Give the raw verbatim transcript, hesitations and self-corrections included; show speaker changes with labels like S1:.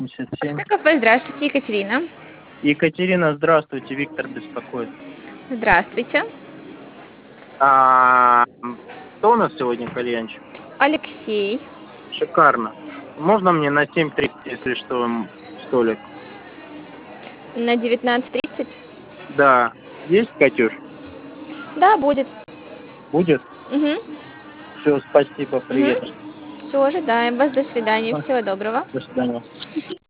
S1: семьдесят семь.
S2: КП, здравствуйте, Екатерина.
S1: Екатерина, здравствуйте, Виктор беспокоит.
S2: Здравствуйте.
S1: А, кто у нас сегодня кальянчик?
S2: Алексей.
S1: Шикарно. Можно мне на семь тридцать, если что, м, столик?
S2: На девятнадцать тридцать?
S1: Да. Есть, Катюш?
S2: Да, будет.
S1: Будет?
S2: Угу.
S1: Все, спасибо,
S2: Угу.
S1: приеду.
S2: Все, ожидаем вас. До свидания.
S1: А,
S2: Всего доброго.
S1: До свидания.